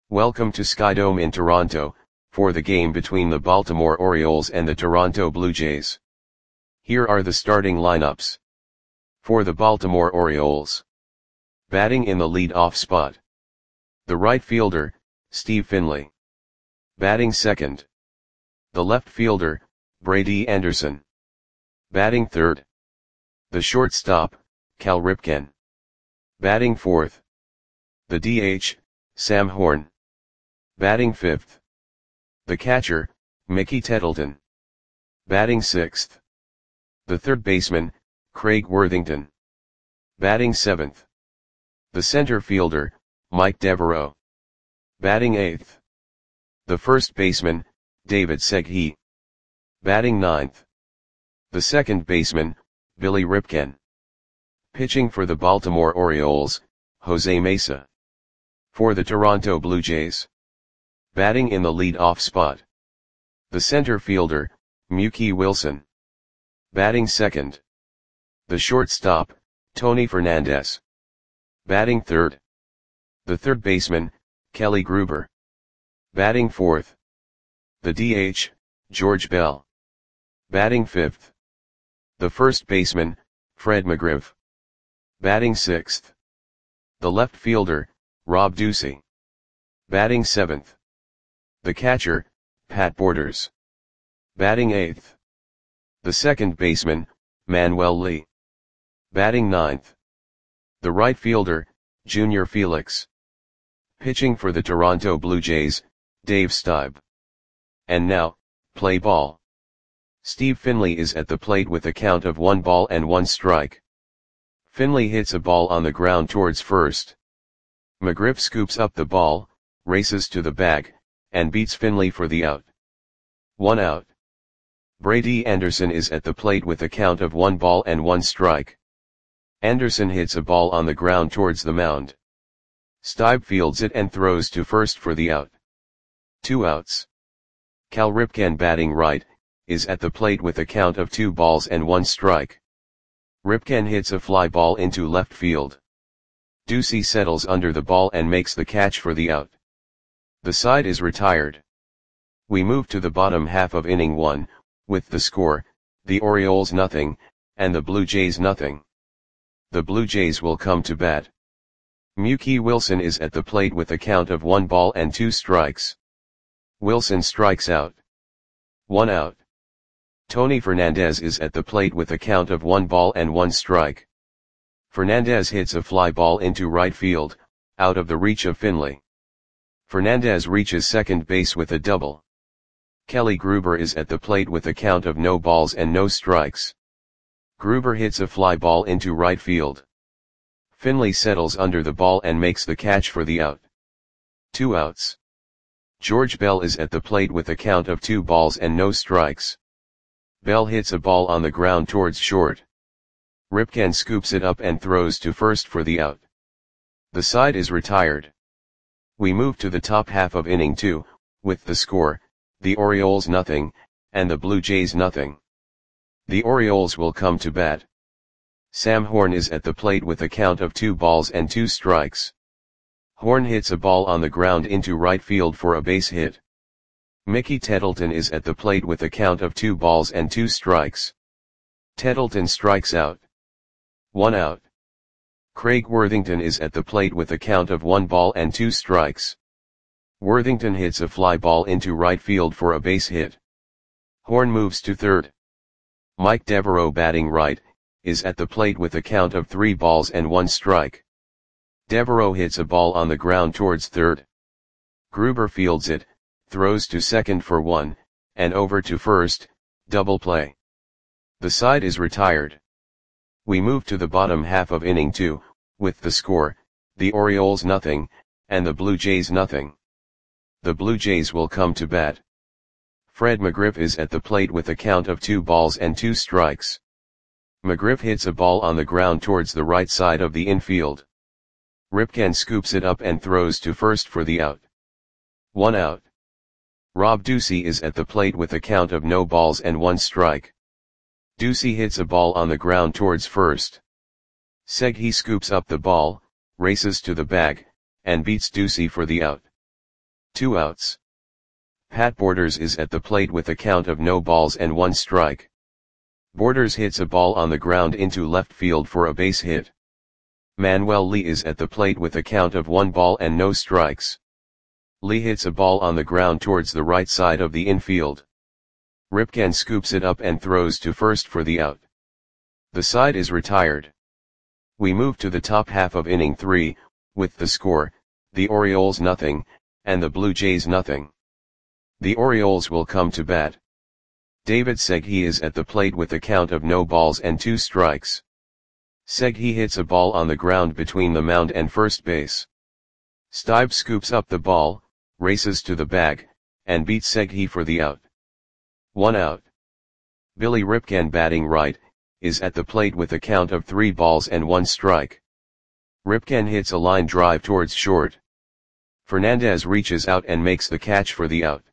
Welcome to Skydome in Toronto, for the game between the Baltimore Orioles and the Toronto Blue Jays. Here are the starting lineups. For the Baltimore Orioles. Batting in the lead-off spot. The right fielder, Steve Finley. Batting second. The left fielder, Brady Anderson. Batting third. The shortstop, Cal Ripken. Batting fourth. The DH, Sam Horn. Batting fifth. The catcher, Mickey Tettleton. Batting sixth. The third baseman, Craig Worthington. Batting seventh. The center fielder, Mike Devereaux. Batting eighth. The first baseman, David Seghi. Batting ninth. The second baseman, Billy Ripken. Pitching for the Baltimore Orioles, Jose Mesa. For the Toronto Blue Jays. Batting in the lead-off spot. The center fielder, Mookie Wilson. Batting second. The shortstop, Tony Fernandez. Batting third. The third baseman, Kelly Gruber. Batting fourth. The DH, George Bell. Batting fifth. The first baseman, Fred McGriff. Batting sixth. The left fielder, Rob Ducey. Batting seventh. The catcher, Pat Borders. Batting eighth. The second baseman, Manuel Lee. Batting ninth. The right fielder, Junior Felix. Pitching for the Toronto Blue Jays, Dave Stieb. And now, play ball. Steve Finley is at the plate with a count of 1-1. Finley hits a ball on the ground towards first. McGriff scoops up the ball, races to the bag, and beats Finley for the out. 1 out. Brady Anderson is at the plate with a count of 1-1. Anderson hits a ball on the ground towards the mound. Stieb fields it and throws to first for the out. 2 outs. Cal Ripken, batting right, is at the plate with a count of 2-1. Ripken hits a fly ball into left field. Ducey settles under the ball and makes the catch for the out. The side is retired. We move to the bottom half of inning 1, with the score, the Orioles 0, and the Blue Jays 0. The Blue Jays will come to bat. Mookie Wilson is at the plate with a count of 1-2. Wilson strikes out. 1 out. Tony Fernandez is at the plate with a count of 1-1. Fernandez hits a fly ball into right field, out of the reach of Finley. Fernandez reaches second base with a double. Kelly Gruber is at the plate with a count of 0-2. Gruber hits a fly ball into right field. Finley settles under the ball and makes the catch for the out. 2 outs. George Bell is at the plate with a count of 2-0. Bell hits a ball on the ground towards short. Ripken scoops it up and throws to first for the out. The side is retired. We move to the top half of inning 2, with the score, the Orioles 0, and the Blue Jays 0. The Orioles will come to bat. Sam Horn is at the plate with a count of 2-2. Horn hits a ball on the ground into right field for a base hit. Mickey Tettleton is at the plate with a count of 2-2. Tettleton strikes out. 1 out. Craig Worthington is at the plate with a count of 1-2. Worthington hits a fly ball into right field for a base hit. Horn moves to third. Mike Devereaux, batting right, is at the plate with a count of 3-1. Devereaux hits a ball on the ground towards third. Gruber fields it, throws to second for 1, and over to first, double play. The side is retired. We move to the bottom half of inning 2, with the score, the Orioles 0, and the Blue Jays 0. The Blue Jays will come to bat. Fred McGriff is at the plate with a count of 2-2. McGriff hits a ball on the ground towards the right side of the infield. Ripken scoops it up and throws to first for the out. 1 out. Rob Ducey is at the plate with a count of 0-1. Ducey hits a ball on the ground towards first. Seghi scoops up the ball, races to the bag, and beats Ducey for the out. 2 outs. Pat Borders is at the plate with a count of no balls and 1 strike. Borders hits a ball on the ground into left field for a base hit. Manuel Lee is at the plate with a count of 1 ball and no strikes. Lee hits a ball on the ground towards the right side of the infield. Ripken scoops it up and throws to first for the out. The side is retired. We move to the top half of inning 3, with the score, the Orioles nothing, and the Blue Jays nothing. The Orioles will come to bat. David Segui is at the plate with a count of no balls and 2 strikes. Segui hits a ball on the ground between the mound and first base. Stibe scoops up the ball, races to the bag, and beats Segui for the out. 1 out. Billy Ripken, batting right, is at the plate with a count of 3 balls and 1 strike. Ripken hits a line drive towards short. Fernandez reaches out and makes the catch for the out.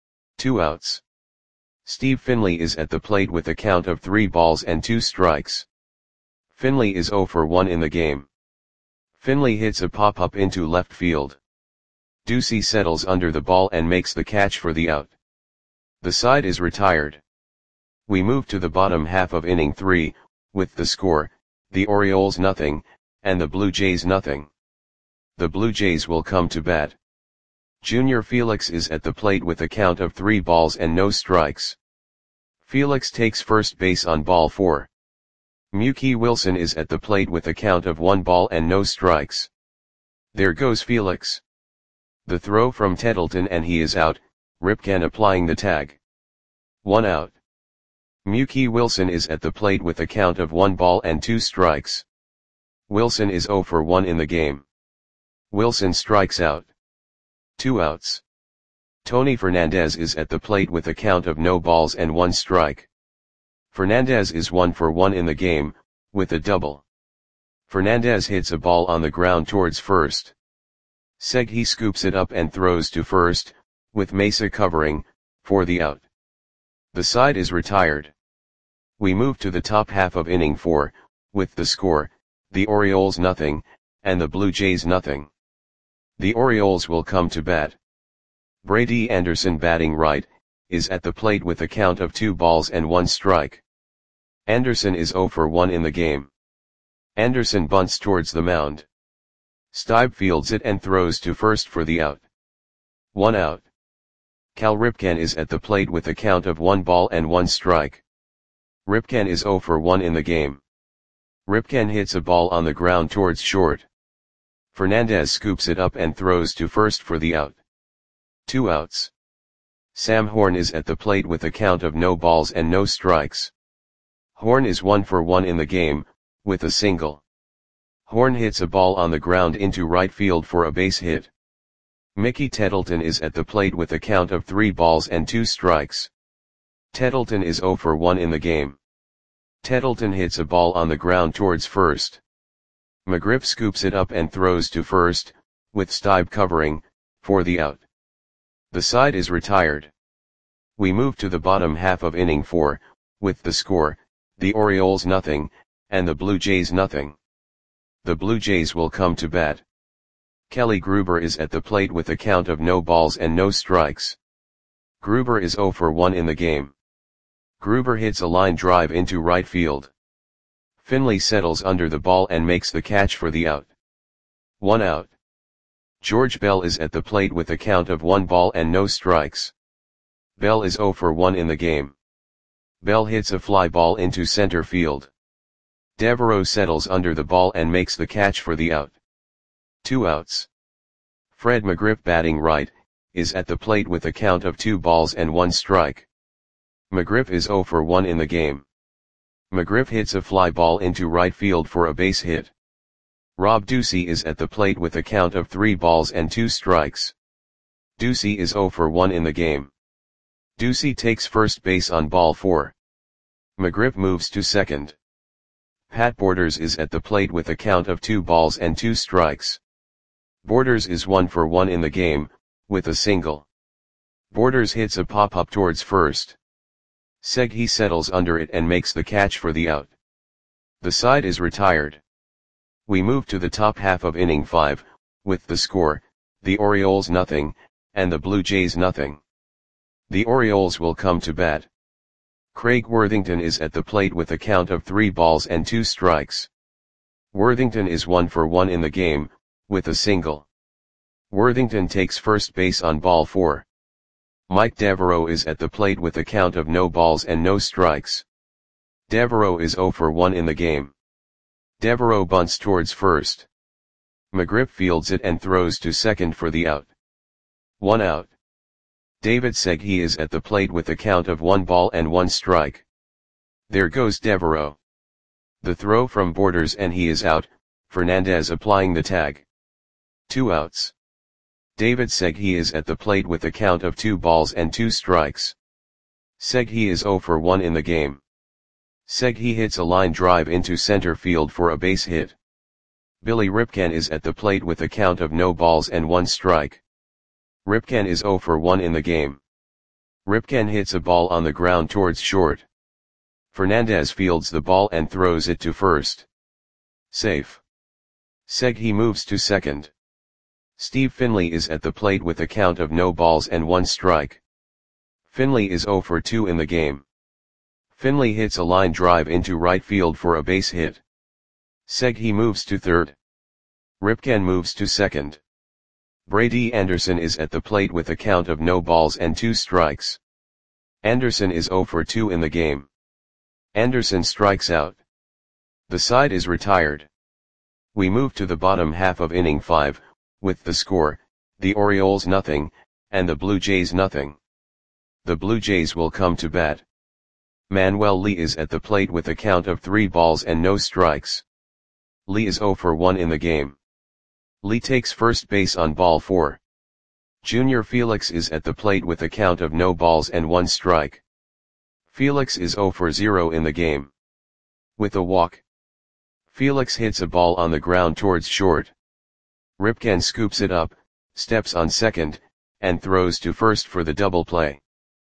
2 outs. Steve Finley is at the plate with a count of 3 balls and 2 strikes. Finley is 0 for 1 in the game. Finley hits a pop-up into left field. Ducey settles under the ball and makes the catch for the out. The side is retired. We move to the bottom half of inning 3, with the score, the Orioles nothing, and the Blue Jays nothing. The Blue Jays will come to bat. Junior Felix is at the plate with a count of 3 balls and no strikes. Felix takes first base on ball 4. Mookie Wilson is at the plate with a count of 1 ball and no strikes. There goes Felix. The throw from Tettleton and he is out, Ripken applying the tag. 1 out. Mookie Wilson is at the plate with a count of 1 ball and 2 strikes. Wilson is 0 for 1 in the game. Wilson strikes out. 2 outs. Tony Fernandez is at the plate with a count of no balls and 1 strike. Fernandez is 1 for 1 in the game, with a double. Fernandez hits a ball on the ground towards first. Segui scoops it up and throws to first, with Mesa covering, for the out. The side is retired. We move to the top half of inning 4, with the score, the Orioles nothing, and the Blue Jays nothing. The Orioles will come to bat. Brady Anderson, batting right, is at the plate with a count of 2 balls and 1 strike. Anderson is 0 for 1 in the game. Anderson bunts towards the mound. Stibe fields it and throws to first for the out. 1 out. Cal Ripken is at the plate with a count of 1 ball and 1 strike. Ripken is 0 for 1 in the game. Ripken hits a ball on the ground towards short. Fernandez scoops it up and throws to first for the out. 2 outs. Sam Horn is at the plate with a count of no balls and no strikes. Horn is 1 for 1 in the game, with a single. Horn hits a ball on the ground into right field for a base hit. Mickey Tettleton is at the plate with a count of 3 balls and 2 strikes. Tettleton is 0 for 1 in the game. Tettleton hits a ball on the ground towards first. McGriff scoops it up and throws to first, with Stibe covering, for the out. The side is retired. We move to the bottom half of inning 4, with the score, the Orioles nothing, and the Blue Jays nothing. The Blue Jays will come to bat. Kelly Gruber is at the plate with a count of no balls and no strikes. Gruber is 0 for 1 in the game. Gruber hits a line drive into right field. Finley settles under the ball and makes the catch for the out. 1 out. George Bell is at the plate with a count of 1 ball and no strikes. Bell is 0 for 1 in the game. Bell hits a fly ball into center field. Devereaux settles under the ball and makes the catch for the out. 2 outs. Fred McGriff, batting right, is at the plate with a count of 2 balls and 1 strike. McGriff is 0 for 1 in the game. McGriff hits a fly ball into right field for a base hit. Rob Ducey is at the plate with a count of 3 balls and 2 strikes. Ducey is 0 for 1 in the game. Ducey takes first base on ball 4. McGriff moves to second. Pat Borders is at the plate with a count of 2 balls and 2 strikes. Borders is 1 for 1 in the game, with a single. Borders hits a pop-up towards first. Segui settles under it and makes the catch for the out. The side is retired. We move to the top half of inning 5, with the score, the Orioles nothing, and the Blue Jays nothing. The Orioles will come to bat. Craig Worthington is at the plate with a count of 3 balls and 2 strikes. Worthington is 1 for 1 in the game, with a single. Worthington takes first base on ball 4. Mike Devereaux is at the plate with a count of no balls and no strikes. Devereaux is 0 for 1 in the game. Devereaux bunts towards first. McGriff fields it and throws to second for the out. 1 out. David Segui is at the plate with a count of 1 ball and 1 strike. There goes Devereaux. The throw from Borders and he is out, Fernandez applying the tag. 2 outs. David Segui is at the plate with a count of 2 balls and 2 strikes. Segui is 0 for 1 in the game. Segui hits a line drive into center field for a base hit. Billy Ripken is at the plate with a count of no balls and 1 strike. Ripken is 0 for 1 in the game. Ripken hits a ball on the ground towards short. Fernandez fields the ball and throws it to first. Safe. Segui moves to second. Steve Finley is at the plate with a count of no balls and 1 strike. Finley is 0 for 2 in the game. Finley hits a line drive into right field for a base hit. Segui moves to third. Ripken moves to second. Brady Anderson is at the plate with a count of no balls and 2 strikes. Anderson is 0 for 2 in the game. Anderson strikes out. The side is retired. We move to the bottom half of inning 5, with the score, the Orioles nothing, and the Blue Jays nothing. The Blue Jays will come to bat. Manuel Lee is at the plate with a count of 3 balls and no strikes. Lee is 0 for 1 in the game. Lee takes first base on ball 4. Junior Felix is at the plate with a count of no balls and 1 strike. Felix is 0 for 0 in the game. With a walk. Felix hits a ball on the ground towards short. Ripken scoops it up, steps on second, and throws to first for the double play.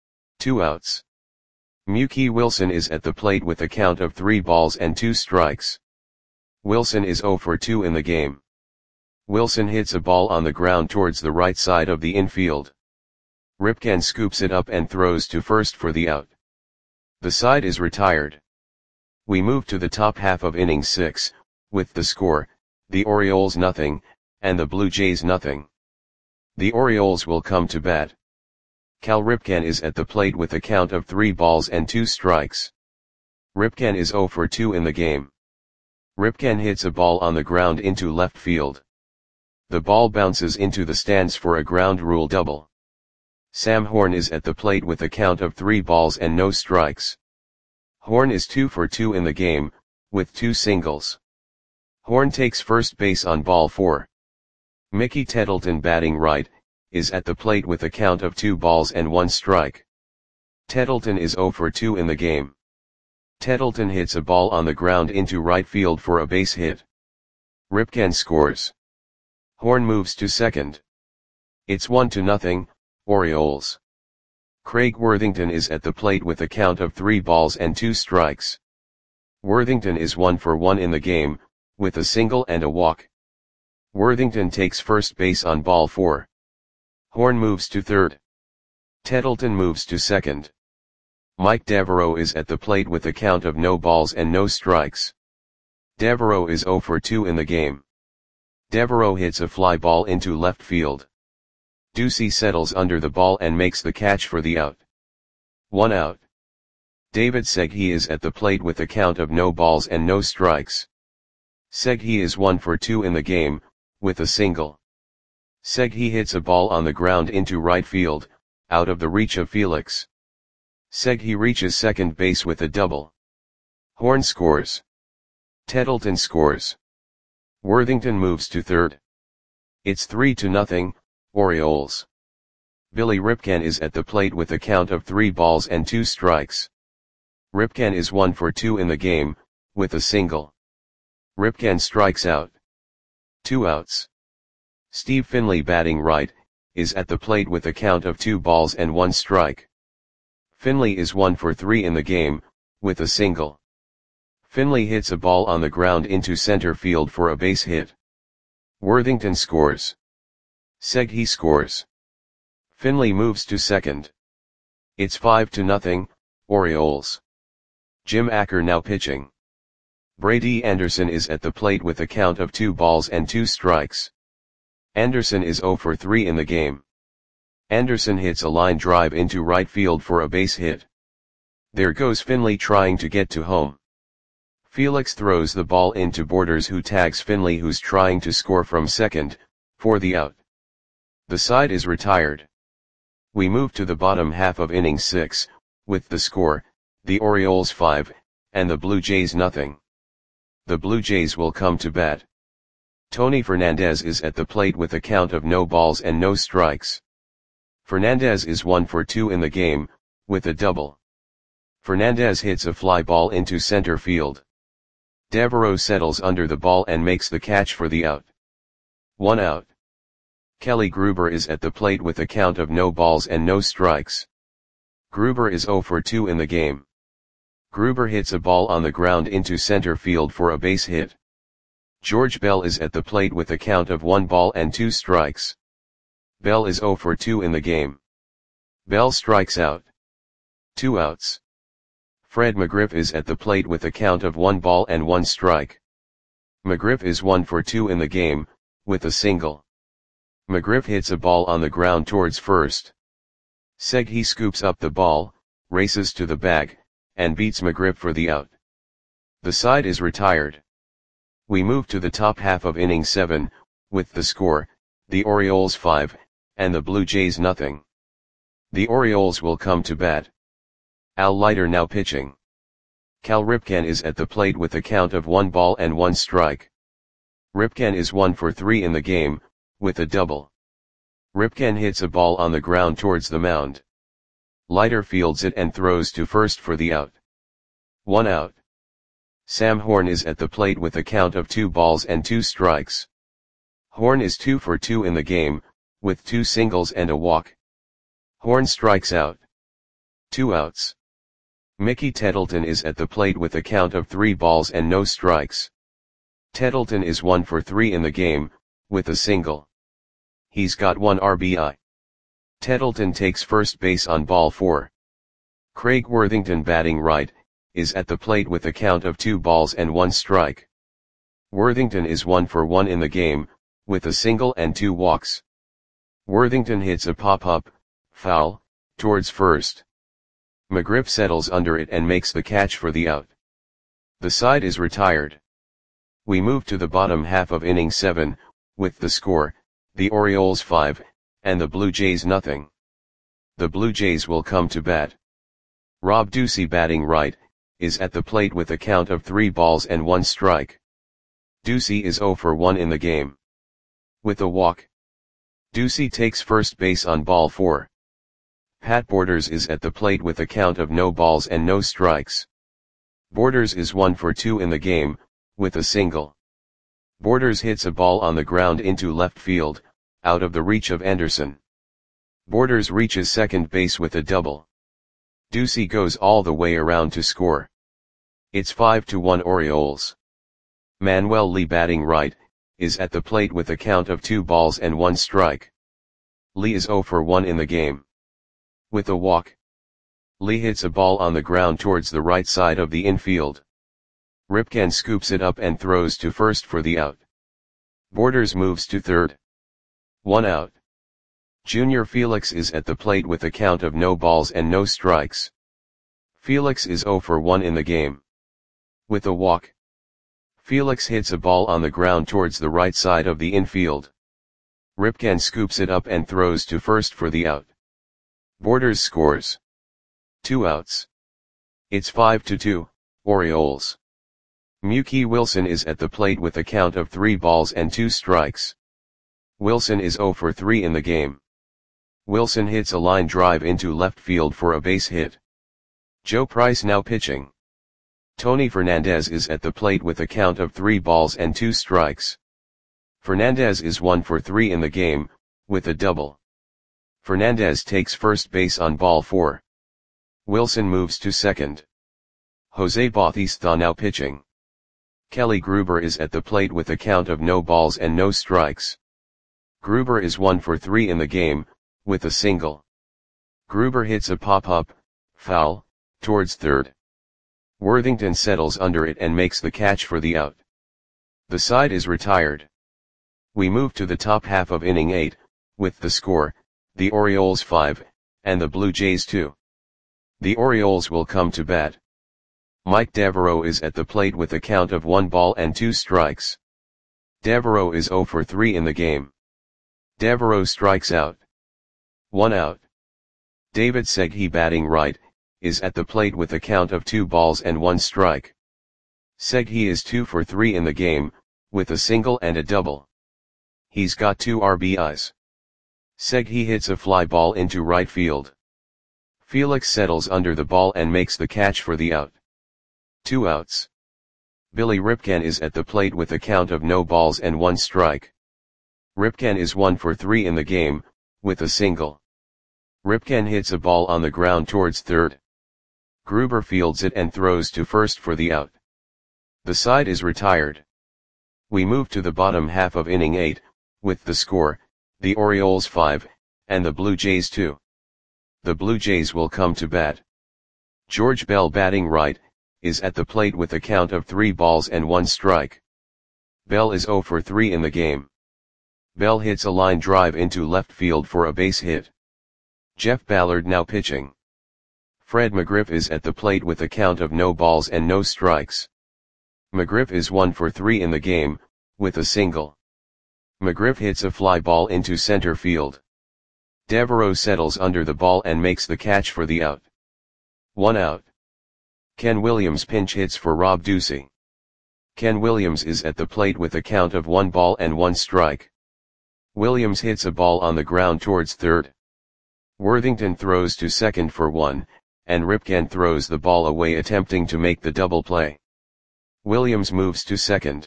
2 outs. Mookie Wilson is at the plate with a count of 3 balls and 2 strikes. Wilson is 0 for 2 in the game. Wilson hits a ball on the ground towards the right side of the infield. Ripken scoops it up and throws to first for the out. The side is retired. We move to the top half of inning 6, with the score, the Orioles nothing, and the Blue Jays nothing. The Orioles will come to bat. Cal Ripken is at the plate with a count of 3 balls and 2 strikes. Ripken is 0 for 2 in the game. Ripken hits a ball on the ground into left field. The ball bounces into the stands for a ground rule double. Sam Horn is at the plate with a count of 3 balls and no strikes. Horn is 2 for 2 in the game, with 2 singles. Horn takes first base on ball 4. Mickey Tettleton, batting right, is at the plate with a count of 2 balls and 1 strike. Tettleton is 0 for 2 in the game. Tettleton hits a ball on the ground into right field for a base hit. Ripken scores. Horn moves to second. It's 1-0, Orioles. Craig Worthington is at the plate with a count of 3 balls and 2 strikes. Worthington is 1 for 1 in the game, with a single and a walk. Worthington takes first base on ball 4. Horn moves to third. Tettleton moves to second. Mike Devereaux is at the plate with a count of no balls and no strikes. Devereaux is 0 for 2 in the game. Devereaux hits a fly ball into left field. Ducey settles under the ball and makes the catch for the out. 1 out. David Segui is at the plate with a count of no balls and no strikes. Segui is 1 for 2 in the game, with a single. Segui hits a ball on the ground into right field, out of the reach of Felix. Segui reaches second base with a double. Horn scores. Tettleton scores. Worthington moves to third. It's 3-0, Orioles. Billy Ripken is at the plate with a count of 3 balls and 2 strikes. Ripken is 1 for 2 in the game, with a single. Ripken strikes out. 2 outs. Steve Finley, batting right, is at the plate with a count of 2 balls and 1 strike. Finley is 1 for 3 in the game, with a single. Finley hits a ball on the ground into center field for a base hit. Worthington scores. Segui scores. Finley moves to second. It's 5-0, Orioles. Jim Acker now pitching. Brady Anderson is at the plate with a count of 2 balls and 2 strikes. Anderson is 0 for 3 in the game. Anderson hits a line drive into right field for a base hit. There goes Finley trying to get to home. Felix throws the ball into Borders, who tags Finley, who's trying to score from second, for the out. The side is retired. We move to the bottom half of inning 6, with the score, the Orioles 5, and the Blue Jays nothing. The Blue Jays will come to bat. Tony Fernandez is at the plate with a count of no balls and no strikes. Fernandez is 1 for 2 in the game, with a double. Fernandez hits a fly ball into center field. Devereaux settles under the ball and makes the catch for the out. 1 out. Kelly Gruber is at the plate with a count of no balls and no strikes. Gruber is 0 for 2 in the game. Gruber hits a ball on the ground into center field for a base hit. George Bell is at the plate with a count of 1 ball and 2 strikes. Bell is 0 for 2 in the game. Bell strikes out. 2 outs. Fred McGriff is at the plate with a count of 1 ball and 1 strike. McGriff is 1 for 2 in the game, with a single. McGriff hits a ball on the ground towards first. Segui scoops up the ball, races to the bag, and beats McGriff for the out. The side is retired. We move to the top half of inning 7, with the score, the Orioles 5, and the Blue Jays nothing. The Orioles will come to bat. Al Leiter now pitching. Cal Ripken is at the plate with a count of 1 ball and 1 strike. Ripken is 1 for 3 in the game, with a double. Ripken hits a ball on the ground towards the mound. Leiter fields it and throws to first for the out. 1 out. Sam Horn is at the plate with a count of 2 balls and 2 strikes. Horn is 2 for 2 in the game, with 2 singles and a walk. Horn strikes out. 2 outs. Mickey Tettleton is at the plate with a count of 3 balls and no strikes. Tettleton is 1 for 3 in the game, with a single. He's got 1 RBI. Tettleton takes first base on ball 4. Craig Worthington, batting right, is at the plate with a count of 2 balls and 1 strike. Worthington is 1 for 1 in the game, with a single and 2 walks. Worthington hits a pop-up, foul, towards first. McGriff settles under it and makes the catch for the out. The side is retired. We move to the bottom half of inning 7, with the score, the Orioles 5, and the Blue Jays nothing. The Blue Jays will come to bat. Rob Ducey, batting right, is at the plate with a count of 3 balls and 1 strike. Ducey is 0 for 1 in the game. With a walk. Ducey takes first base on ball 4. Pat Borders is at the plate with a count of no balls and no strikes. Borders is 1 for 2 in the game, with a single. Borders hits a ball on the ground into left field, out of the reach of Anderson. Borders reaches second base with a double. Ducey goes all the way around to score. It's 5-1 Orioles. Manuel Lee, batting right, is at the plate with a count of 2 balls and 1 strike. Lee is 0 for 1 in the game. With a walk. Lee hits a ball on the ground towards the right side of the infield. Ripken scoops it up and throws to first for the out. Borders moves to third. 1 out. Junior Felix is at the plate with a count of no balls and no strikes. Felix is 0 for 1 in the game. With a walk. Felix hits a ball on the ground towards the right side of the infield. Ripken scoops it up and throws to first for the out. Borders scores. 2 outs. It's 5-2, Orioles. Mookie Wilson is at the plate with a count of 3 balls and 2 strikes. Wilson is 0 for 3 in the game. Wilson hits a line drive into left field for a base hit. Joe Price now pitching. Tony Fernandez is at the plate with a count of 3 balls and 2 strikes. Fernandez is 1 for 3 in the game, with a double. Fernandez takes first base on ball 4. Wilson moves to second. Jose Bautista now pitching. Kelly Gruber is at the plate with a count of no balls and no strikes. Gruber is 1 for 3 in the game, with a single. Gruber hits a pop-up, foul, towards third. Worthington settles under it and makes the catch for the out. The side is retired. We move to the top half of inning 8, with the score, the Orioles 5, and the Blue Jays 2. The Orioles will come to bat. Mike Devereaux is at the plate with a count of 1 ball and 2 strikes. Devereaux is 0 for 3 in the game. Devereaux strikes out. 1 out. David Segui, batting right, is at the plate with a count of 2 balls and 1 strike. Segui is 2 for 3 in the game, with a single and a double. He's got 2 RBIs. Segui hits a fly ball into right field. Felix settles under the ball and makes the catch for the out. 2 outs. Billy Ripken is at the plate with a count of no balls and 1 strike. Ripken is 1 for 3 in the game, with a single. Ripken hits a ball on the ground towards third. Gruber fields it and throws to first for the out. The side is retired. We move to the bottom half of inning 8, with the score, the Orioles 5, and the Blue Jays 2. The Blue Jays will come to bat. George Bell, batting right, is at the plate with a count of 3 balls and 1 strike. Bell is 0 for 3 in the game. Bell hits a line drive into left field for a base hit. Jeff Ballard now pitching. Fred McGriff is at the plate with a count of no balls and no strikes. McGriff is 1 for 3 in the game, with a single. McGriff hits a fly ball into center field. Devereaux settles under the ball and makes the catch for the out. 1 out. Ken Williams pinch hits for Rob Ducey. Ken Williams is at the plate with a count of 1 ball and 1 strike. Williams hits a ball on the ground towards third. Worthington throws to second for 1, and Ripken throws the ball away attempting to make the double play. Williams moves to second.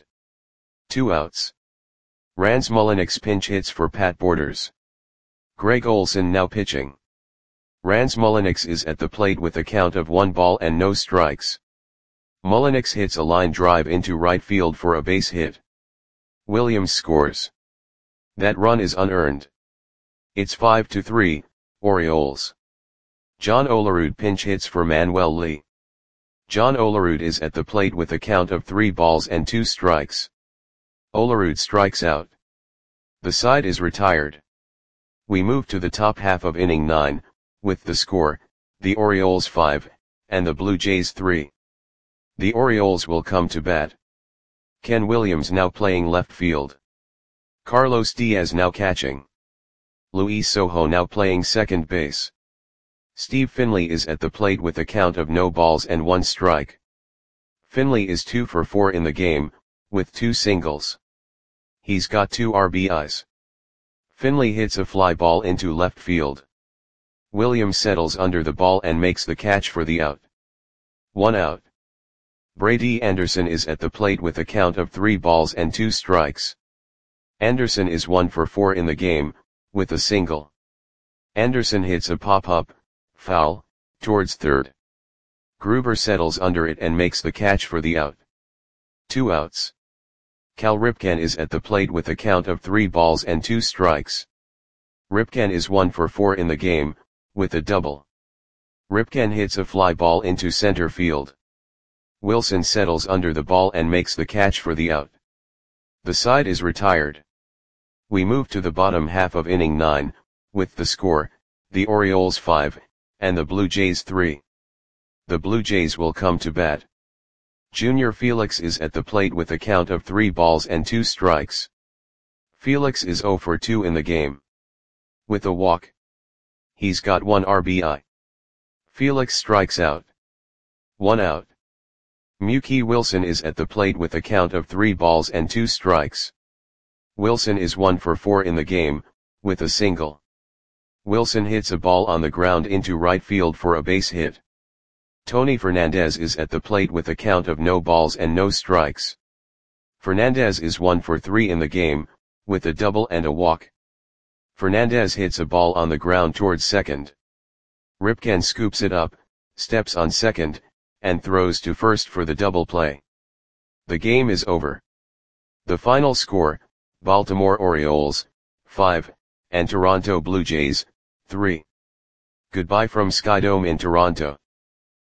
2 outs. Rance Mulliniks pinch hits for Pat Borders. Greg Olson now pitching. Rance Mulliniks is at the plate with a count of 1 ball and no strikes. Mulliniks hits a line drive into right field for a base hit. Williams scores. That run is unearned. It's 5-3, Orioles. John Olerud pinch hits for Manuel Lee. John Olerud is at the plate with a count of 3 balls and 2 strikes. Olerud strikes out. The side is retired. We move to the top half of inning 9, with the score, the Orioles 5, and the Blue Jays 3. The Orioles will come to bat. Ken Williams now playing left field. Carlos Diaz now catching. Luis Sojo now playing second base. Steve Finley is at the plate with a count of no balls and 1 strike. Finley is 2 for 4 in the game, with 2 singles. He's got 2 RBIs. Finley hits a fly ball into left field. Williams settles under the ball and makes the catch for the out. 1 out. Brady Anderson is at the plate with a count of 3 balls and 2 strikes. Anderson is 1 for 4 in the game, with a single. Anderson hits a pop-up, foul, towards third. Gruber settles under it and makes the catch for the out. 2 outs. Cal Ripken is at the plate with a count of 3 balls and 2 strikes. Ripken is 1 for 4 in the game, with a double. Ripken hits a fly ball into center field. Wilson settles under the ball and makes the catch for the out. The side is retired. We move to the bottom half of inning 9, with the score, the Orioles 5, and the Blue Jays 3. The Blue Jays will come to bat. Junior Felix is at the plate with a count of 3 balls and 2 strikes. Felix is 0 for 2 in the game. With a walk. He's got 1 RBI. Felix strikes out. 1 out. Mookie Wilson is at the plate with a count of 3 balls and 2 strikes. Wilson is 1 for 4 in the game, with a single. Wilson hits a ball on the ground into right field for a base hit. Tony Fernandez is at the plate with a count of no balls and no strikes. Fernandez is 1 for 3 in the game, with a double and a walk. Fernandez hits a ball on the ground towards second. Ripken scoops it up, steps on second, and throws to first for the double play. The game is over. The final score, Baltimore Orioles, 5, and Toronto Blue Jays, 3. Goodbye from Skydome in Toronto.